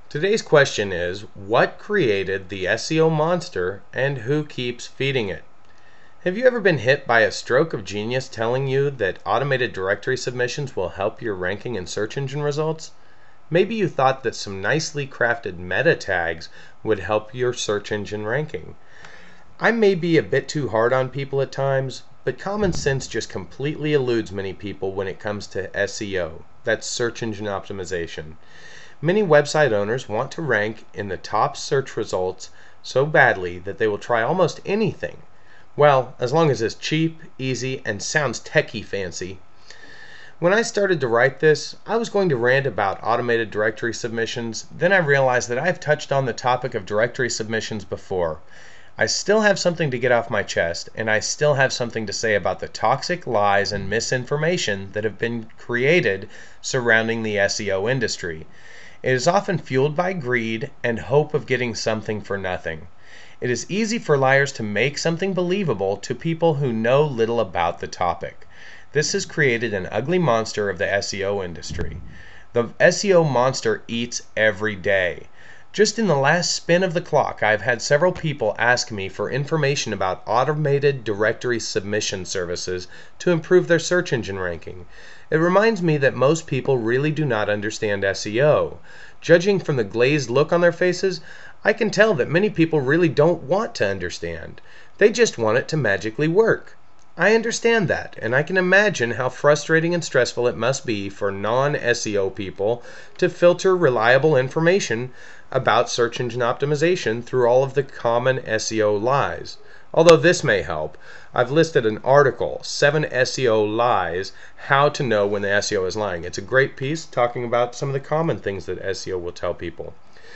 Today's question is, what created the SEO monster and who keeps feeding it? Have you ever been hit by a stroke of genius telling you that automated directory submissions will help your ranking in search engine results? Maybe you thought that some nicely crafted meta tags would help your search engine ranking. I may be a bit too hard on people at times, but common sense just completely eludes many people when it comes to SEO. That's search engine optimization. Many website owners want to rank in the top search results so badly that they will try almost anything. Well, as long as it's cheap, easy, and sounds techie fancy. When I started to write this, I was going to rant about automated directory submissions. Then I realized that I've touched on the topic of directory submissions before. I still have something to get off my chest, and I still have something to say about the toxic lies and misinformation that have been created surrounding the SEO industry. It is often fueled by greed and hope of getting something for nothing. It is easy for liars to make something believable to people who know little about the topic. This has created an ugly monster of the SEO industry. The SEO monster eats every day. Just in the last spin of the clock, I've had several people ask me for information about automated directory submission services to improve their search engine ranking. It reminds me that most people really do not understand SEO. Judging from the glazed look on their faces, I can tell that many people really don't want to understand. They just want it to magically work. I understand that, and I can imagine how frustrating and stressful it must be for non-SEO people to filter reliable information about search engine optimization through all of the common SEO lies. Although this may help, I've listed an article, 7 SEO Lies, How to Know When the SEO is Lying. It's a great piece talking about some of the common things that SEO will tell people.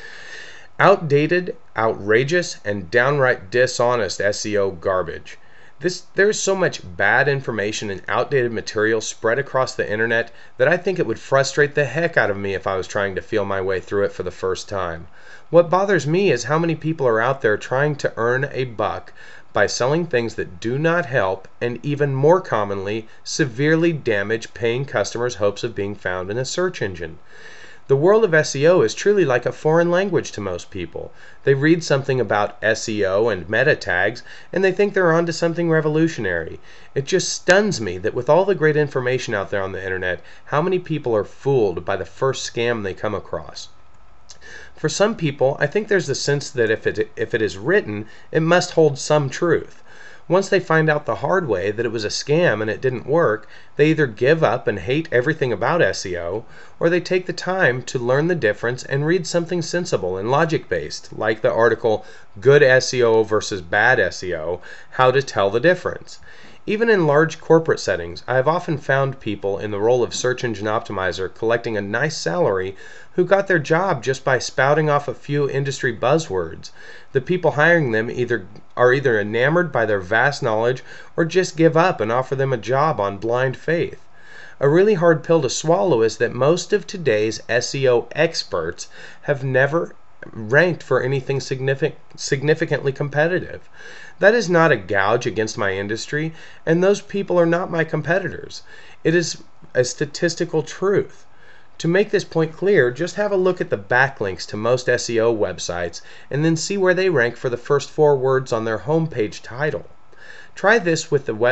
Outdated, outrageous, and downright dishonest SEO garbage. There's so much bad information and outdated material spread across the internet that I think it would frustrate the heck out of me if I was trying to feel my way through it for the first time. What bothers me is how many people are out there trying to earn a buck by selling things that do not help and, even more commonly, severely damage paying customers' hopes of being found in a search engine. The world of SEO is truly like a foreign language to most people. They read something about SEO and meta tags and they think they're onto something revolutionary. It just stuns me that with all the great information out there on the internet, how many people are fooled by the first scam they come across. For some people, I think there's the sense that if it is written, it must hold some truth. Once they find out the hard way that it was a scam and it didn't work, they either give up and hate everything about SEO, or they take the time to learn the difference and read something sensible and logic-based, like the article Good SEO versus Bad SEO, How to Tell the Difference. Even in large corporate settings, I have often found people in the role of search engine optimizer collecting a nice salary who got their job just by spouting off a few industry buzzwords. The people hiring them are either enamored by their vast knowledge or just give up and offer them a job on blind faith. A really hard pill to swallow is that most of today's SEO experts have never ranked for anything significantly competitive. That is not a gouge against my industry, and those people are not my competitors. It is a statistical truth. To make this point clear, just have a look at the backlinks to most SEO websites and then see where they rank for the first 4 words on their homepage title. Try this with the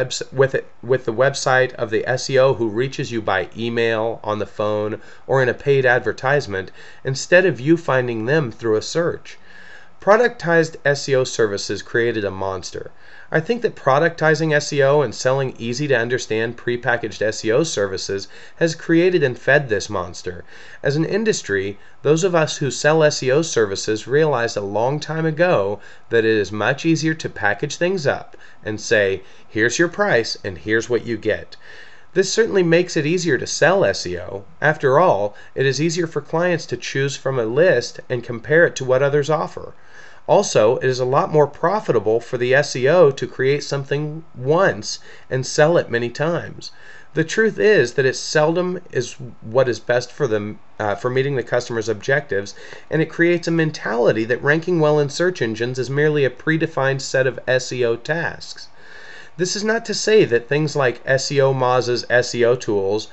website of the SEO who reaches you by email, on the phone, or in a paid advertisement, instead of you finding them through a search. Productized SEO services created a monster. I think that productizing SEO and selling easy-to-understand prepackaged SEO services has created and fed this monster. As an industry, those of us who sell SEO services realized a long time ago that it is much easier to package things up and say, here's your price and here's what you get. This certainly makes it easier to sell SEO. After all, it is easier for clients to choose from a list and compare it to what others offer. Also, it is a lot more profitable for the SEO to create something once and sell it many times. The truth is that it seldom is what is best for meeting the customer's objectives, and it creates a mentality that ranking well in search engines is merely a predefined set of SEO tasks. This is not to say that things like SEO Moz's SEO tools,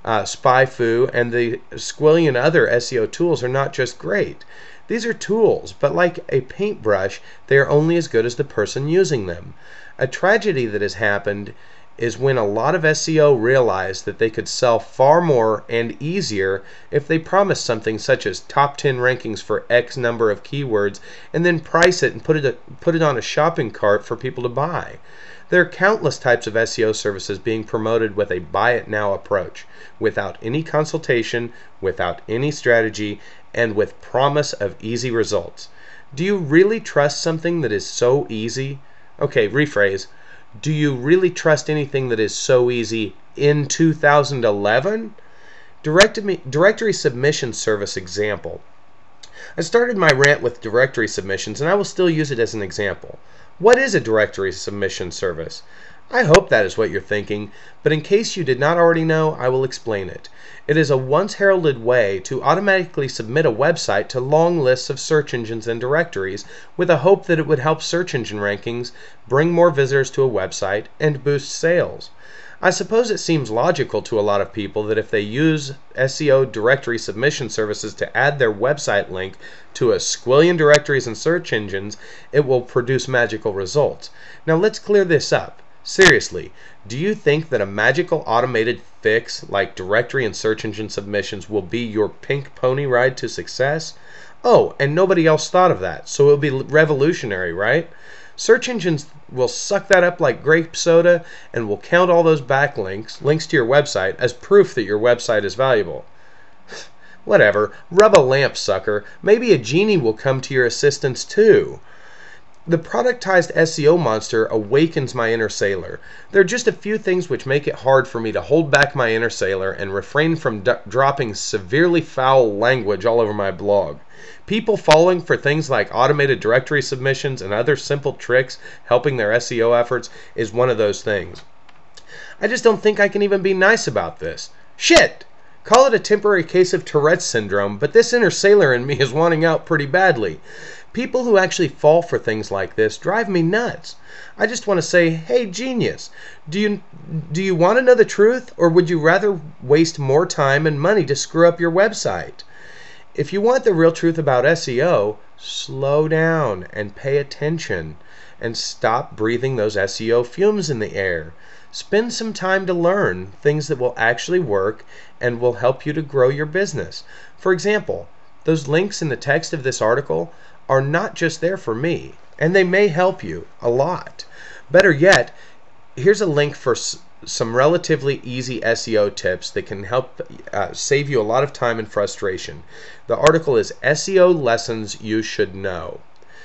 SpyFu, and the squillion other SEO tools are not just great. These are tools, but like a paintbrush, they are only as good as the person using them. A tragedy that has happened is when a lot of SEO realized that they could sell far more and easier if they promised something such as top 10 rankings for X number of keywords and then price it and put it on a shopping cart for people to buy. There are countless types of SEO services being promoted with a buy it now approach, without any consultation, without any strategy, and with promise of easy results. Do you really trust something that is so easy? Okay, rephrase. Do you really trust anything that is so easy in 2011? Directory submission service example. I started my rant with directory submissions, and I will still use it as an example. What is a directory submission service? I hope that is what you're thinking, but in case you did not already know, I will explain it. It is a once heralded way to automatically submit a website to long lists of search engines and directories with a hope that it would help search engine rankings, bring more visitors to a website, and boost sales. I suppose it seems logical to a lot of people that if they use SEO directory submission services to add their website link to a squillion directories and search engines, it will produce magical results. Now let's clear this up. Seriously, do you think that a magical automated fix like directory and search engine submissions will be your pink pony ride to success? Oh, and nobody else thought of that, so it'll be revolutionary, right? Search engines will suck that up like grape soda and will count all those backlinks, links to your website, as proof that your website is valuable. Whatever, rub a lamp, sucker. Maybe a genie will come to your assistance too. The productized SEO monster awakens my inner sailor. There are just a few things which make it hard for me to hold back my inner sailor and refrain from dropping severely foul language all over my blog. People falling for things like automated directory submissions and other simple tricks helping their SEO efforts is one of those things. I just don't think I can even be nice about this. Shit! Call it a temporary case of Tourette's syndrome, but this inner sailor in me is wanting out pretty badly. People who actually fall for things like this drive me nuts. I just want to say, hey genius, do you want to know the truth, or would you rather waste more time and money to screw up your website? If you want the real truth about SEO, slow down and pay attention and stop breathing those SEO fumes in the air. Spend some time to learn things that will actually work and will help you to grow your business. For example, those links in the text of this article are not just there for me, and they may help you a lot. Better yet, here's a link for some relatively easy SEO tips that can help save you a lot of time and frustration. The article is SEO Lessons You Should Know.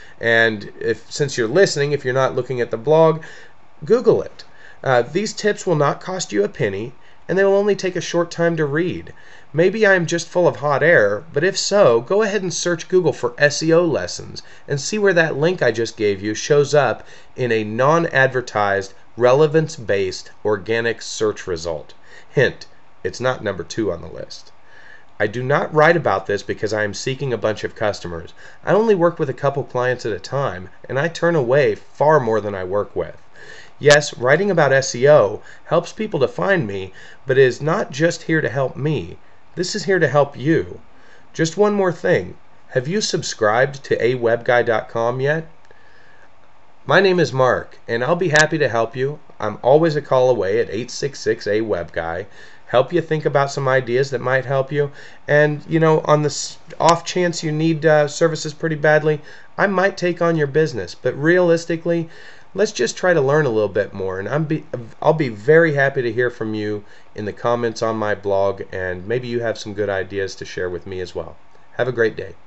And since you're listening, if you're not looking at the blog, Google it. These tips will not cost you a penny, and they will only take a short time to read. Maybe I am just full of hot air, but if so, go ahead and search Google for SEO lessons and see where that link I just gave you shows up in a non-advertised, relevance-based, organic search result. Hint, it's not number 2 on the list. I do not write about this because I am seeking a bunch of customers. I only work with a couple clients at a time, and I turn away far more than I work with. Yes, writing about SEO helps people to find me, but it is not just here to help me. This is here to help you. Just one more thing. Have you subscribed to awebguy.com yet? My name is Mark, and I'll be happy to help you. I'm always a call away at 866-AWebGuy. Help you think about some ideas that might help you. And, on the off chance you need services pretty badly, I might take on your business. But realistically, let's just try to learn a little bit more, and I'll be very happy to hear from you in the comments on my blog, and maybe you have some good ideas to share with me as well. Have a great day.